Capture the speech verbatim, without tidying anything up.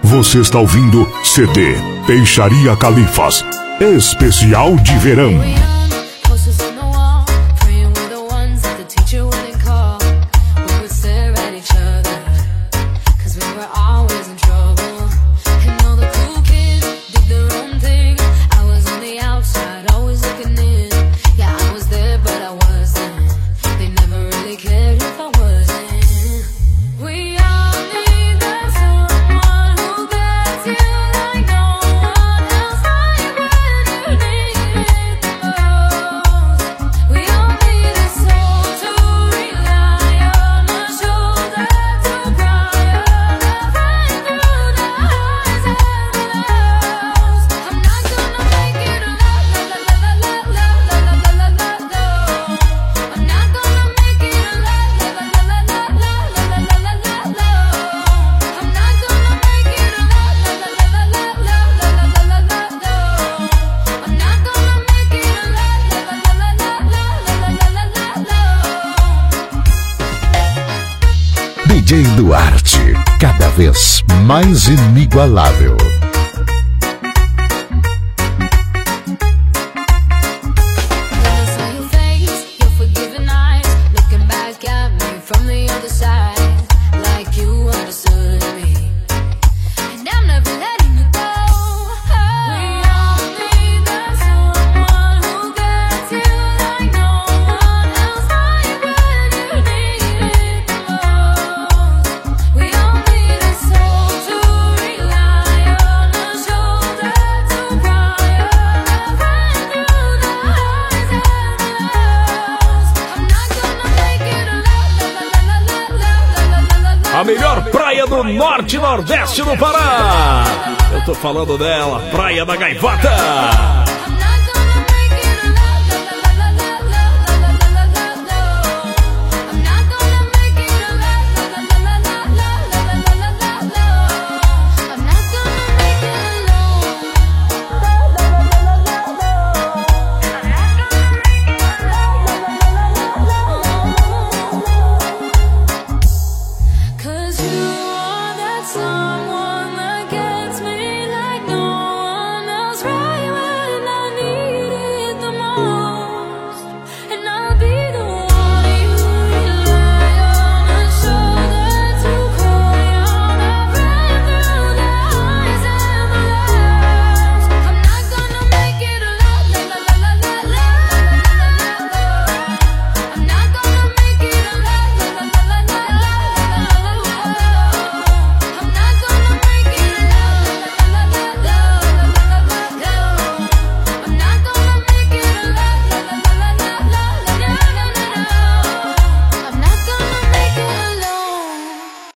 Você está ouvindo C D Peixaria Califas, especial de verão. D J Duarte, cada vez mais inigualável. A melhor praia do norte e nordeste do Pará. Eu tô falando dela, Praia da Gaivota.